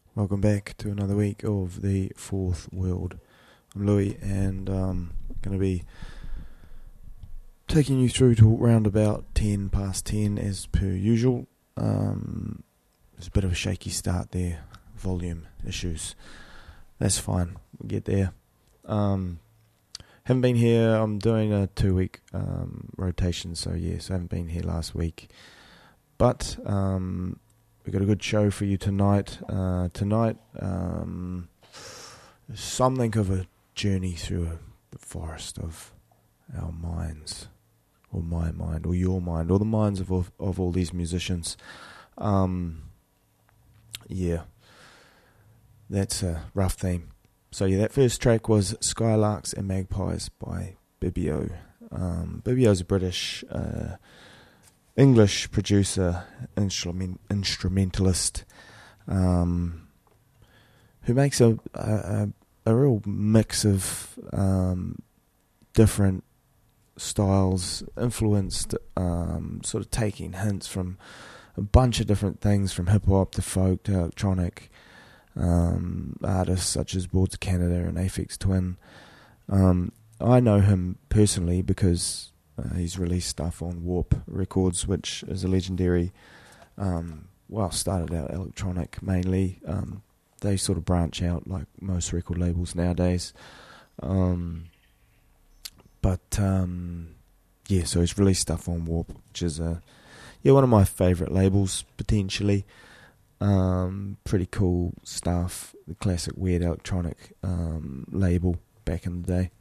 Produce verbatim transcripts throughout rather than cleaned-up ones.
Welcome back to another week of the Fourth World. I'm Louis, and um, going to be taking you through to around about ten past ten as per usual. Um, there's a bit of a shaky start there, volume issues. That's fine, we'll get there. Um, haven't been here, I'm doing a two week um, rotation, so yes, I haven't been here last week. But um, we've got a good show for you tonight. Uh, tonight, um, something of a journey through a, the forest of our minds, or my mind, or your mind, or the minds of of, of all these musicians. Um, yeah, that's a rough theme. So yeah, that first track was Skylarks and Magpies by Bibio. Um, Bibio's a British uh, English producer, instrument, instrumentalist, um, who makes a, a a real mix of um, different styles, influenced, um, sort of taking hints from a bunch of different things, from hip hop to folk to electronic. Um, artists such as Boards of Canada and Aphex Twin. Um, I know him personally because Uh, he's released stuff on Warp Records, which is a legendary, um, well, started out electronic mainly. Um, they sort of branch out like most record labels nowadays. Um, but, um, yeah, so he's released stuff on Warp, which is, a, yeah, one of my favourite labels, potentially. Um, pretty cool stuff. The classic weird electronic um, label back in the day.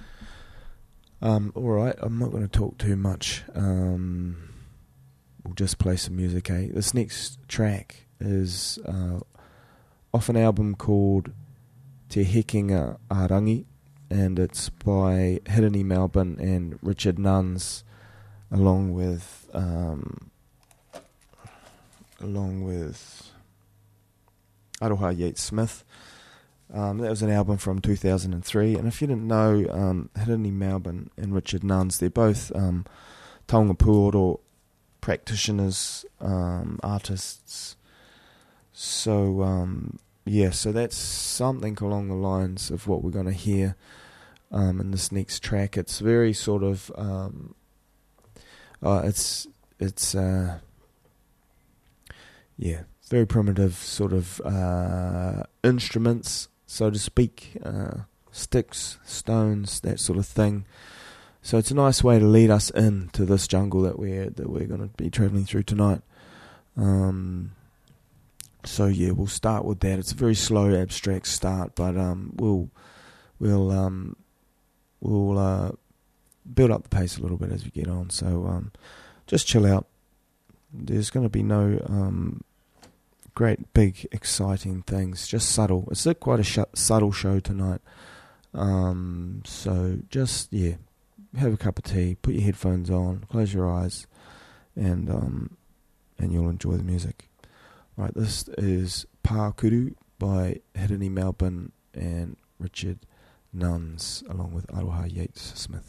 Um, alright, I'm not going to talk too much. Um, we'll just play some music, eh? This next track is uh, off an album called Te Hekinga Arangi, and it's by Hirini Melbourne and Richard Nuns, along with um, along with Aroha Yates Smith. Um, that was an album from two thousand three, and if you didn't know, um, Hirini Melbourne and Richard Nuns, they're both um, Taonga Puoro practitioners, um, artists. So, um, yeah, so that's something along the lines of what we're going to hear um, in this next track. It's very sort of, um, uh, it's, it's, uh, yeah, very primitive sort of uh, instruments, so to speak, uh, sticks, stones, that sort of thing. So it's a nice way to lead us into this jungle that we're that we're going to be travelling through tonight. Um, so yeah, we'll start with that. It's a very slow, abstract start, but um, we'll we'll um, we'll uh, build up the pace a little bit as we get on. So um, just chill out. There's going to be no um, great, big, exciting things. Just subtle. It's a quite a sh- subtle show tonight. Um, so just, yeah, have a cup of tea, put your headphones on, close your eyes, and um, and you'll enjoy the music. Right, this is Pākuru by Hirini Melbourne and Richard Nuns, along with Aroha Yates Smith.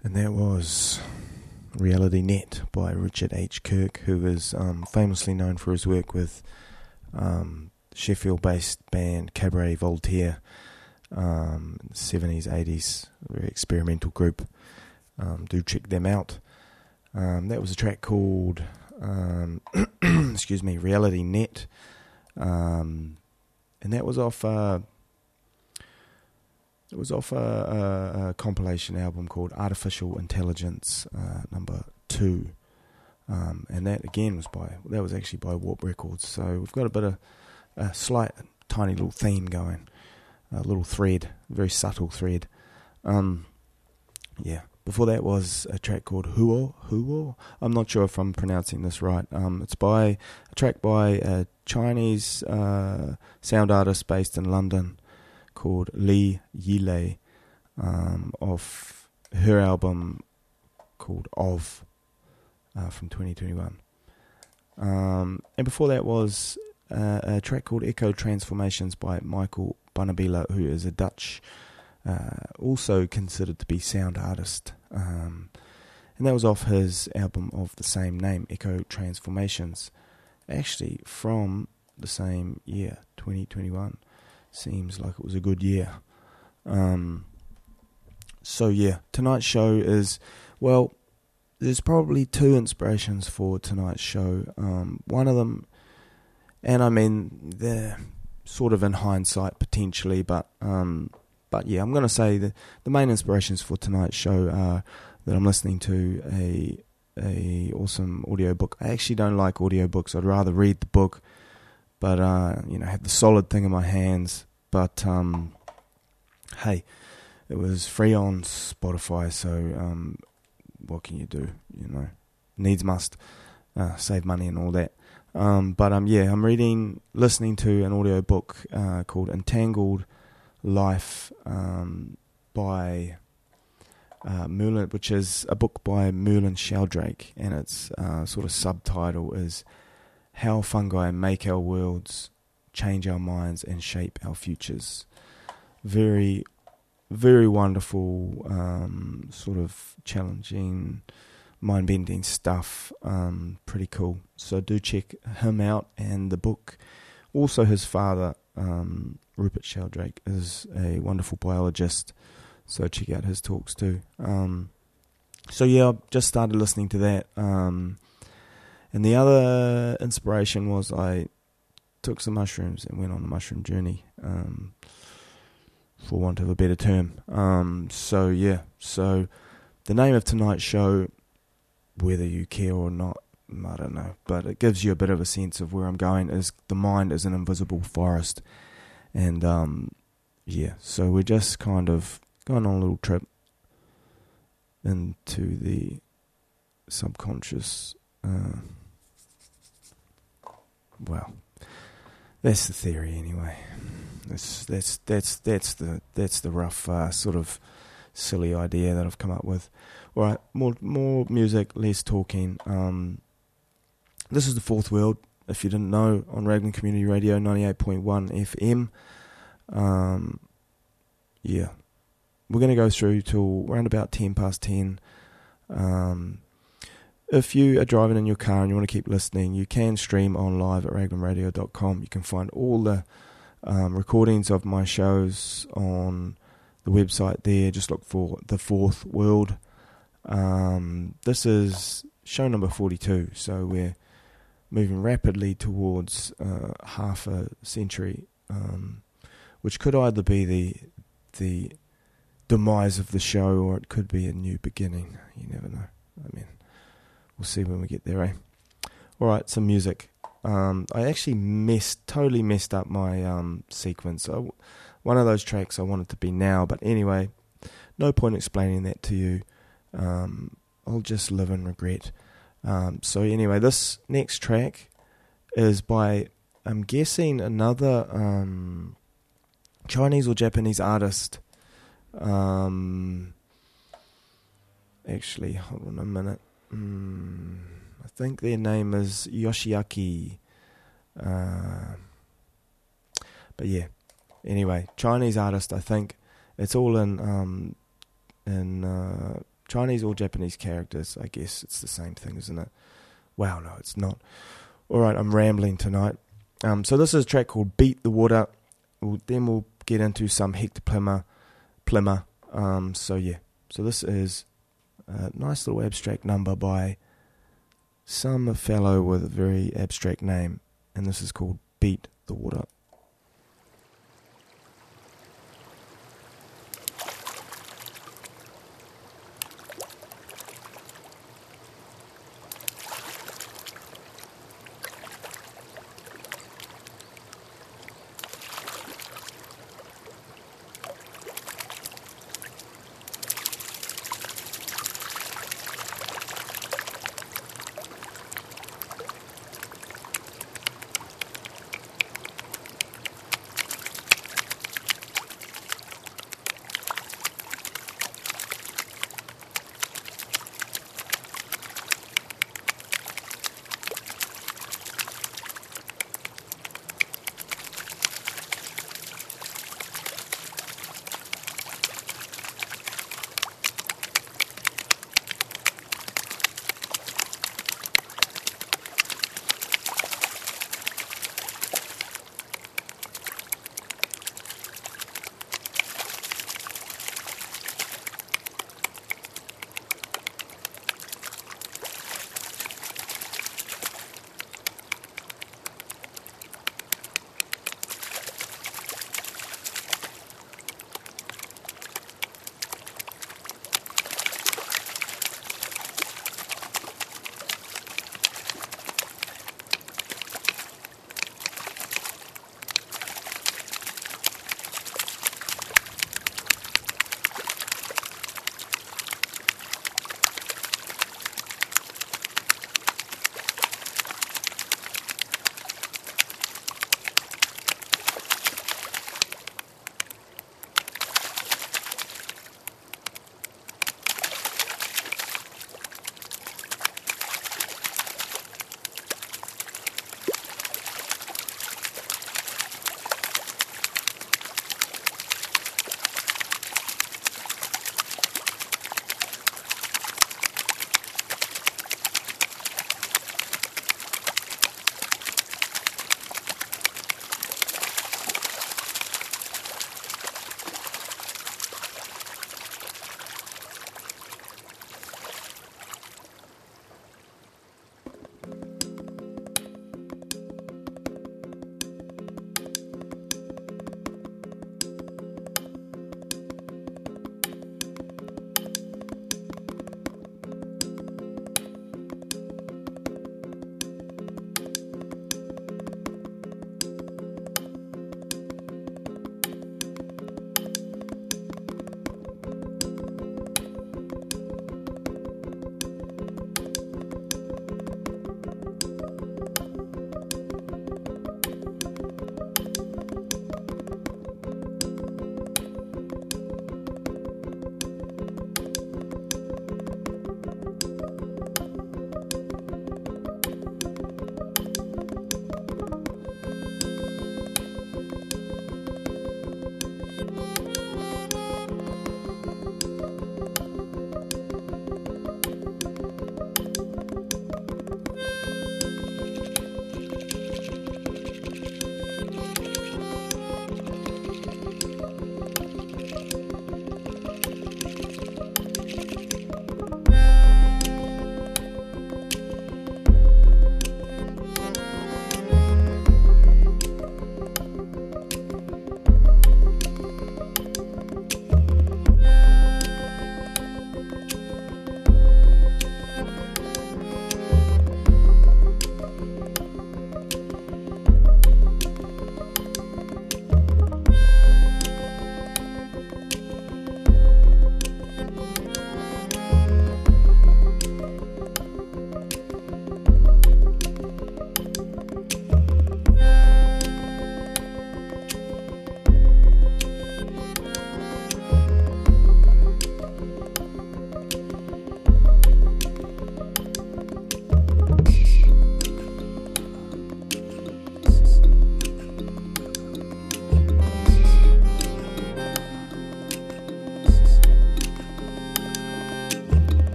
And that was Reality Net by Richard H. Kirk, who is um, famously known for his work with um, Sheffield-based band Cabaret Voltaire, um, seventies, eighties, very experimental group. Um, do check them out. Um, that was a track called, um, excuse me, Reality Net, um, and that was off. Uh, It was off a, a, a compilation album called Artificial Intelligence, uh, number two, um, and that again was by that was actually by Warp Records. So we've got a bit of a slight, tiny little theme going, a little thread, very subtle thread. Um, yeah. Before that was a track called Huo Huo. I'm not sure if I'm pronouncing this right. Um, it's by a track by a Chinese uh, sound artist based in London, called Li Yilei, um, of her album called Of, uh, from twenty twenty-one. Um, and before that was uh, a track called Echo Transformations by Michael Bonnabila, who is a Dutch, uh, also considered to be sound artist. Um, and that was off his album of the same name, Echo Transformations, actually from the same year, twenty twenty-one. Seems like it was a good year. Um, so yeah, tonight's show is, well, there's probably two inspirations for tonight's show. Um, one of them, and I mean, they're sort of in hindsight potentially, but um, but yeah, I'm going to say the the main inspirations for tonight's show are that I'm listening to a a awesome audiobook. I actually don't like audiobooks. I'd rather read the book. But, uh, you know, I had the solid thing in my hands. But, um, hey, it was free on Spotify, so um, what can you do? You know, needs must, uh, save money and all that. Um, but, um, yeah, I'm reading, listening to an audiobook uh, called Entangled Life um, by uh, Merlin, which is a book by Merlin Sheldrake, and its uh, sort of subtitle is How Fungi Make Our Worlds, Change Our Minds, and Shape Our Futures. Very, very wonderful, um, sort of challenging, mind-bending stuff. Um, pretty cool. So do check him out, and the book. Also his father, um, Rupert Sheldrake, is a wonderful biologist, so check out his talks too. Um, so yeah, I just started listening to that. Um, And the other inspiration was I took some mushrooms and went on a mushroom journey, um, for want of a better term. Um, so, yeah. So, the name of tonight's show, whether you care or not, I don't know. But it gives you a bit of a sense of where I'm going, is the mind is an invisible forest. And, um, yeah. So, we're just kind of going on a little trip into the subconscious. Uh, Well, that's the theory anyway. That's that's that's that's the that's the rough uh, sort of silly idea that I've come up with. All right, more more music, less talking. Um, this is the Fourth World. If you didn't know, on Raglan Community Radio ninety-eight point one F M. Um, yeah, we're going to go through till around about ten past ten. Um. If you are driving in your car and you want to keep listening, you can stream on live at raglan radio dot com. You can find all the um, recordings of my shows on the website there. Just look for The Fourth World. Um, this is show number forty-two, so we're moving rapidly towards uh, half a century, um, which could either be the the demise of the show or it could be a new beginning. You never know. I mean... We'll see when we get there, eh? Alright, some music. Um, I actually messed, totally messed up my um, sequence. I, one of those tracks I wanted to be now, but anyway, no point explaining that to you. Um, I'll just live in regret. Um, so anyway, this next track is by, I'm guessing, another um, Chinese or Japanese artist. Um, actually, hold on a minute. Mm, I think their name is Yoshiaki. Uh, but yeah, anyway, Chinese artist. I think it's all in um, in uh, Chinese or Japanese characters. I guess it's the same thing, isn't it? Wow, no, it's not. All right, I'm rambling tonight. Um, so this is a track called Beat the Water. We'll, then we'll get into some Hector Plimmer. Plimmer. Um, so yeah, so this is a nice little abstract number by some fellow with a very abstract name, and this is called Beat the Water.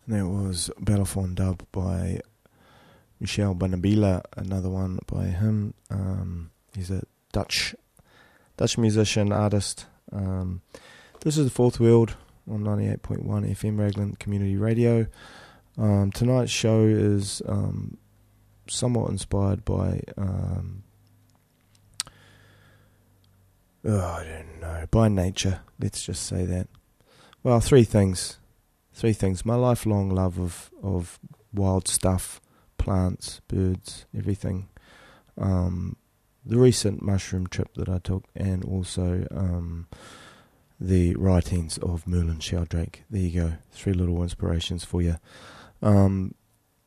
And that was Belafonte Dub by Michel Banabila, another one by him. Um, he's a Dutch Dutch musician, artist. Um, this is the Fourth World on ninety-eight point one F M Raglan Community Radio. Um, tonight's show is um, somewhat inspired by, um, oh, I don't know, by nature, let's just say that. Well, three things. Three things. My lifelong love of, of wild stuff, plants, birds, everything. Um, the recent mushroom trip that I took, and also um, the writings of Merlin Sheldrake. There you go. Three little inspirations for you. Um,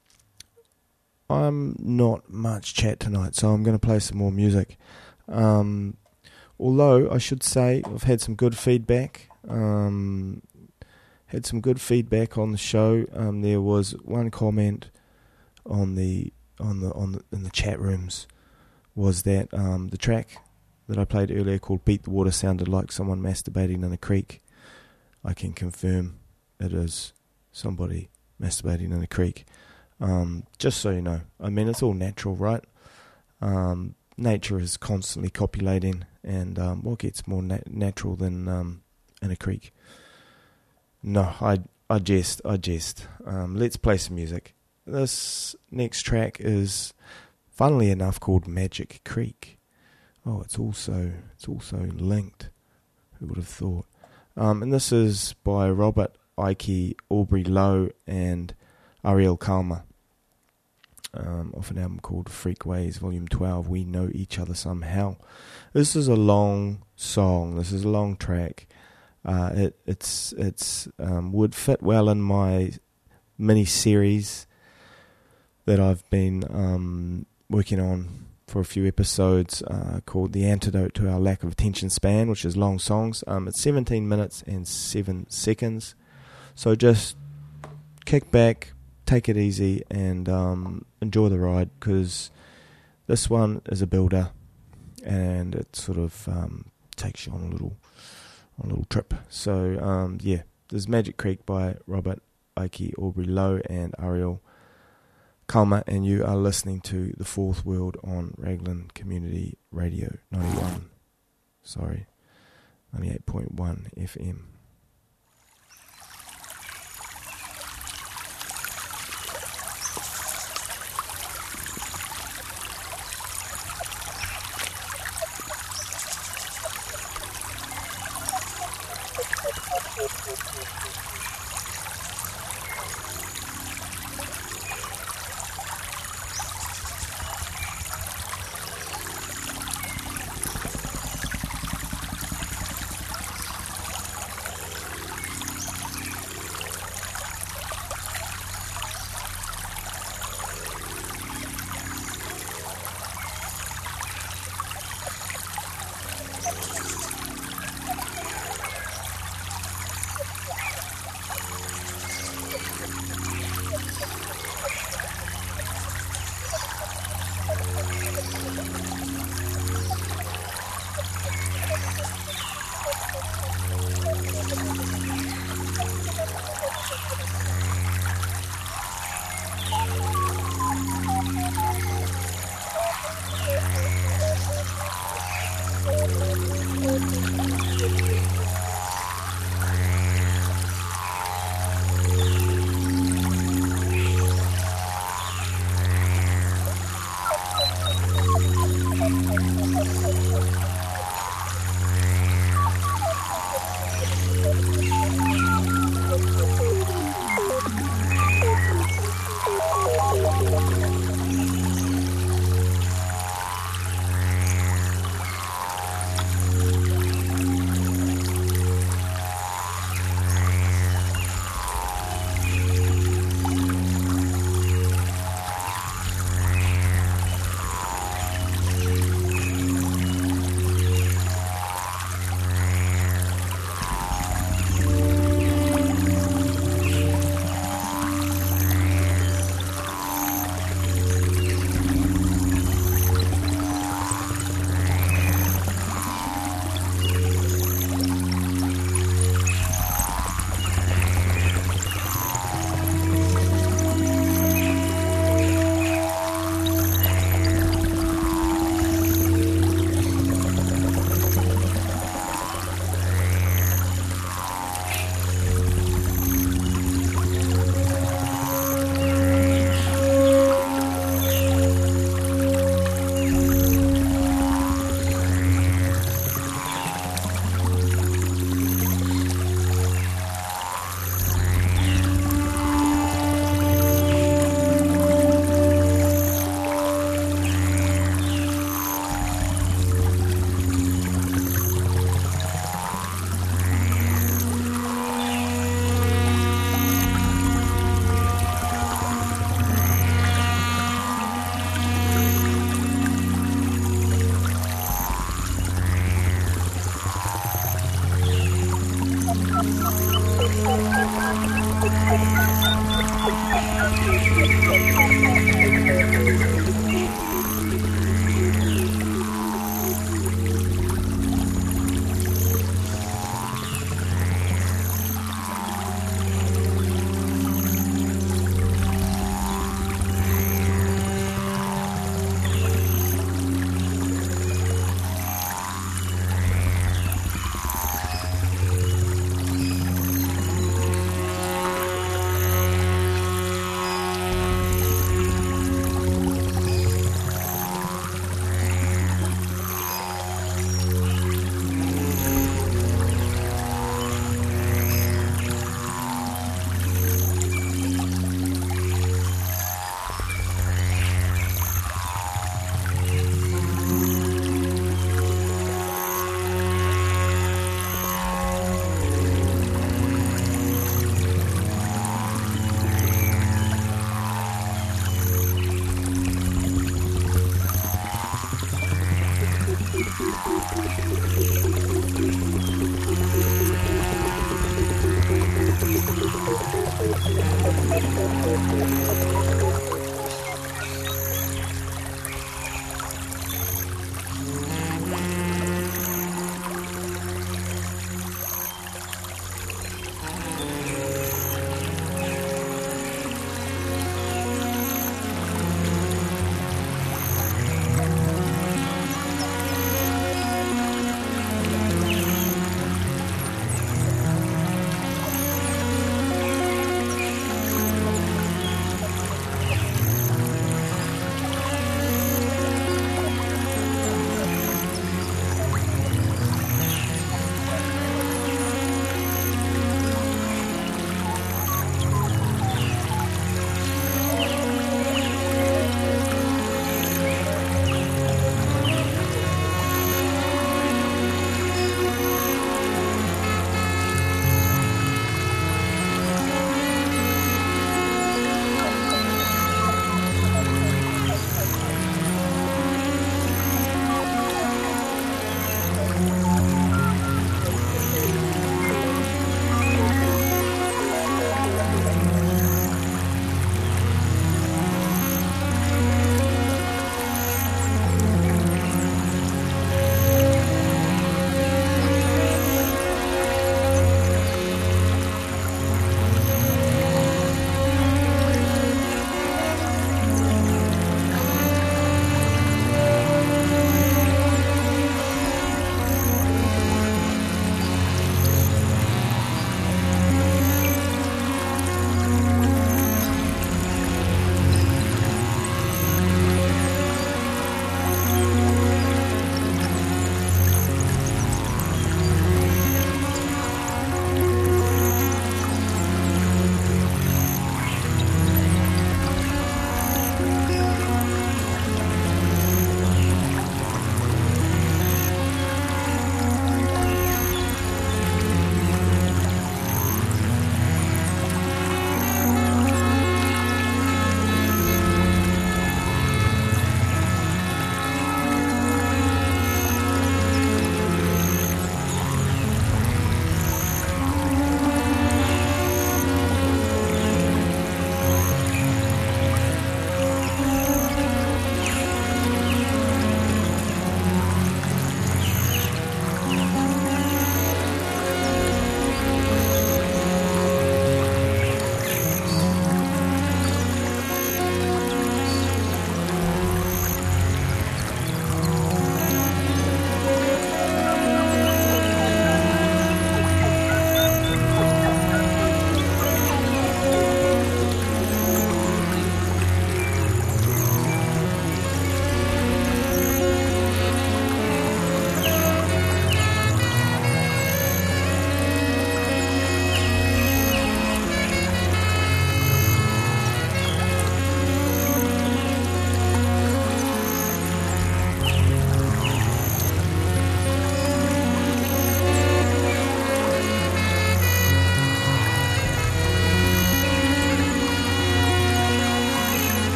I'm not much chat tonight, so I'm going to play some more music. Um, although, I should say, I've had some good feedback. Um... Had some good feedback on the show. Um, there was one comment on the on the on the, in the chat rooms was that um, the track that I played earlier called "Beat the Water" sounded like someone masturbating in a creek. I can confirm it is somebody masturbating in a creek. Um, just so you know, I mean it's all natural, right? Um, nature is constantly copulating, and um, what gets more nat- natural than um, in a creek? No, I I jest, I jest. Um, let's play some music. This next track is, funnily enough, called Magic Creek. Oh, it's also it's also linked. Who would have thought? Um, and this is by Robert, Ike, Aubrey Lowe, and Ariel Kalma. Um, off an album called Freakways, Volume twelve. We Know Each Other Somehow. This is a long song. This is a long track. Uh, it it's it's um, would fit well in my mini series that I've been um, working on for a few episodes uh, called "The Antidote to Our Lack of Attention Span," which is long songs. Um, it's seventeen minutes and seven seconds, so just kick back, take it easy, and um, enjoy the ride, because this one is a builder, and it sort of um, takes you on a little. A little trip. So um, yeah, there's Magic Creek by Robert, Ike, Aubrey Lowe, and Ariel Kalma, and you are listening to The Fourth World on Raglan Community Radio ninety-one. Sorry, ninety-eight point one F M.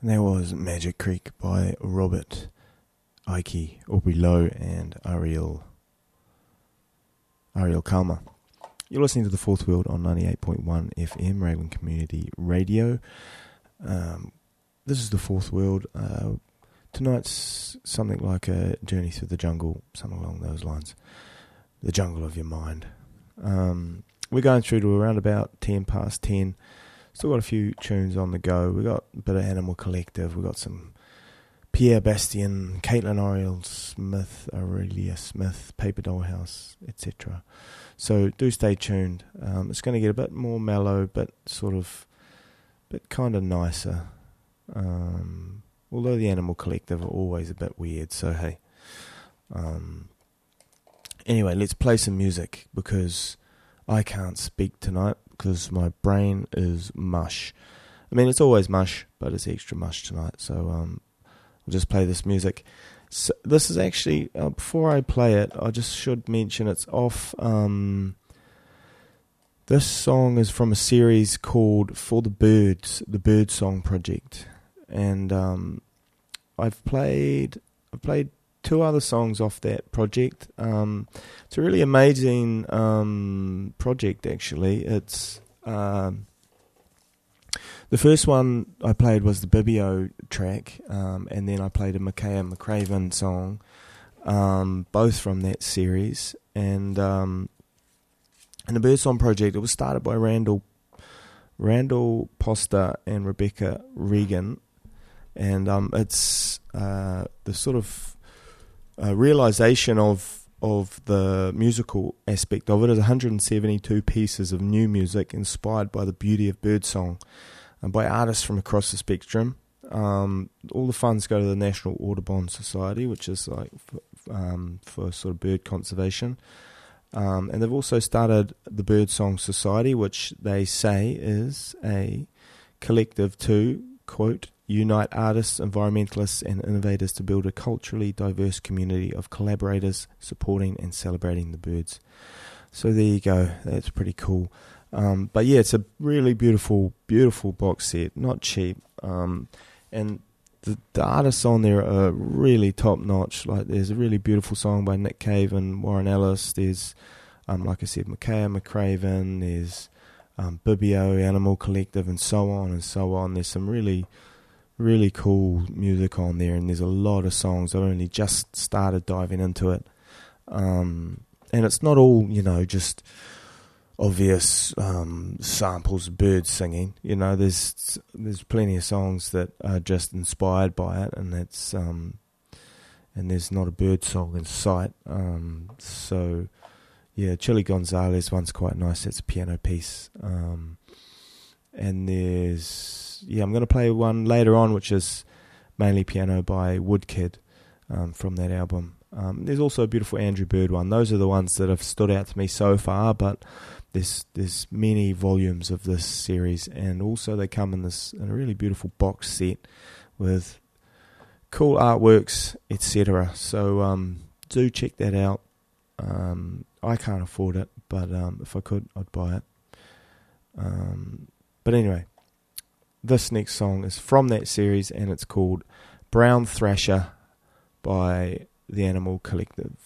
And that was Magic Creek by Robert Ike, Aubrey Lowe, and Ariel Ariel Kalma. You're listening to The Fourth World on ninety-eight point one F M, Raglan Community Radio. Um, this is The Fourth World. Uh, tonight's something like a journey through the jungle, something along those lines. The jungle of your mind. Um, we're going through to around about ten past ten. Still got a few tunes on the go. We got a bit of Animal Collective. We got some Pierre Bastien, Caitlin Oriel Smith, Aurelia Smith, Paper Doll House, et cetera. So do stay tuned. Um, it's going to get a bit more mellow, but sort of, bit kind of nicer. Um, although the Animal Collective are always a bit weird. So hey. Um, anyway, let's play some music because I can't speak tonight because my brain is mush. I mean, it's always mush, but it's extra mush tonight. So um, I'll just play this music. So this is actually, uh, before I play it, I just should mention it's off. Um, this song is from a series called For the Birds, the Bird Song Project. And um, I've played, I've played two other songs off that project. Um, it's a really amazing um, project, actually. It's um, the first one I played was the Bibio track, um, and then I played a Micaiah McCraven song, um, both from that series. And um, and the Birdsong Project, it was started by Randall Randall Poster and Rebecca Regan, and um, it's uh, the sort of Uh, realization of of the musical aspect of it is one hundred seventy-two pieces of new music inspired by the beauty of birdsong and by artists from across the spectrum. Um, all the funds go to the National Audubon Society, which is like for, um, for sort of bird conservation. Um, and they've also started the Birdsong Society, which they say is a collective to, quote, unite artists, environmentalists and innovators to build a culturally diverse community of collaborators supporting and celebrating the birds. So there you go. That's pretty cool. Um, but yeah, it's a really beautiful, beautiful box set. Not cheap. Um, and the, the artists on there are really top notch. Like there's a really beautiful song by Nick Cave and Warren Ellis. There's, um, like I said, Micaiah McCraven. There's um, Bibio, Animal Collective, and so on and so on. There's some really really cool music on there, and there's a lot of songs. I've only just started diving into it, um, and it's not all, you know, just obvious um, samples of birds singing. You know, there's there's plenty of songs that are just inspired by it, and it's um, and there's not a bird song in sight. Um, so yeah, Chili Gonzalez one's quite nice. It's a piano piece, um, and there's yeah, I'm going to play one later on, which is mainly piano by Woodkid um, from that album. Um, there's also a beautiful Andrew Bird one. Those are the ones that have stood out to me so far, but there's there's many volumes of this series, and also they come in this in a really beautiful box set with cool artworks, et cetera. So um, do check that out. Um, I can't afford it, but um, if I could, I'd buy it. Um, but anyway. This next song is from that series, and it's called Brown Thrasher by the Animal Collective.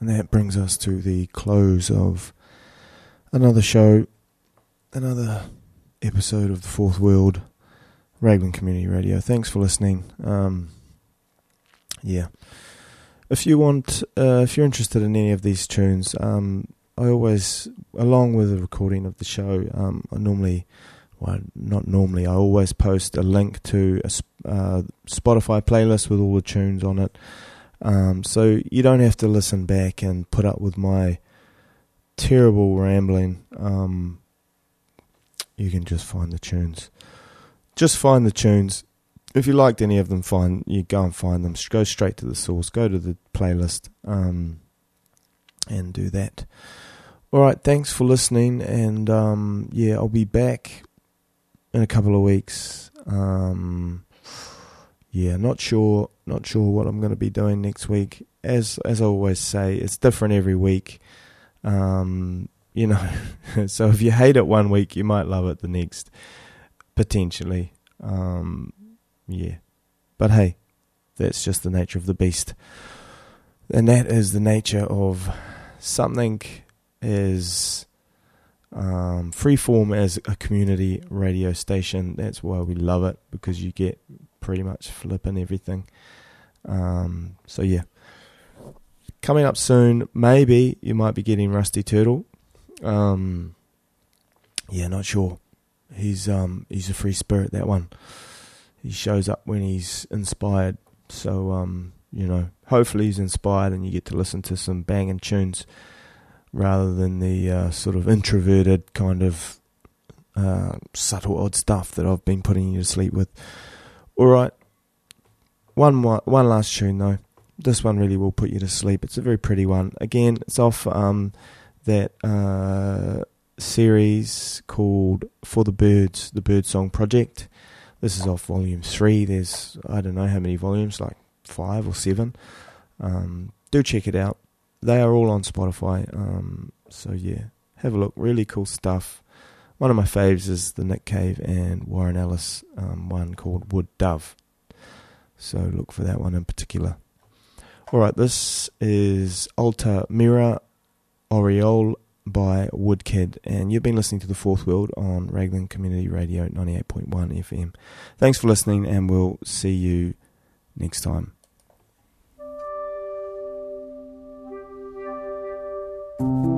And that brings us to the close of another show, another episode of The Fourth World, Raglan Community Radio. Thanks for listening. Um, yeah. If you want, uh, if you're interested in any of these tunes, um, I always, along with the recording of the show, um, I normally, well, not normally, I always post a link to a uh, Spotify playlist with all the tunes on it. Um, so you don't have to listen back and put up with my terrible rambling. Um, you can just find the tunes. Just find the tunes. If you liked any of them, fine. You go and find them. Go straight to the source. Go to the playlist um, and do that. All right. Thanks for listening. And um, yeah, I'll be back in a couple of weeks. Um, yeah, not sure. Not sure what I'm going to be doing next week. As as I always say, it's different every week. Um, you know, so if you hate it one week, you might love it the next, potentially. Um, yeah, but hey, that's just the nature of the beast, and that is the nature of something as um, freeform as a community radio station. That's why we love it, because you get pretty much flipping everything. Um, so yeah, coming up soon, maybe you might be getting Rusty Turtle. Um, yeah, not sure. He's um he's a free spirit, that one. He shows up when he's inspired. So um you know, hopefully he's inspired and you get to listen to some banging tunes rather than the uh, sort of introverted kind of uh, subtle odd stuff that I've been putting you to sleep with. All right. One more, one last tune though. This one really will put you to sleep. It's a very pretty one. Again, it's off um, that uh, series called For the Birds, the Birdsong Project. This is off volume three. There's, I don't know how many volumes, like five or seven. Um, do check it out. They are all on Spotify. Um, so yeah, have a look. Really cool stuff. One of my faves is the Nick Cave and Warren Ellis um, one called Wood Dove. So look for that one in particular. Alright, this is Alta Mira Oriole by Woodkid, and you've been listening to The Fourth World on Raglan Community Radio ninety-eight point one F M. Thanks for listening, and we'll see you next time. Thank you.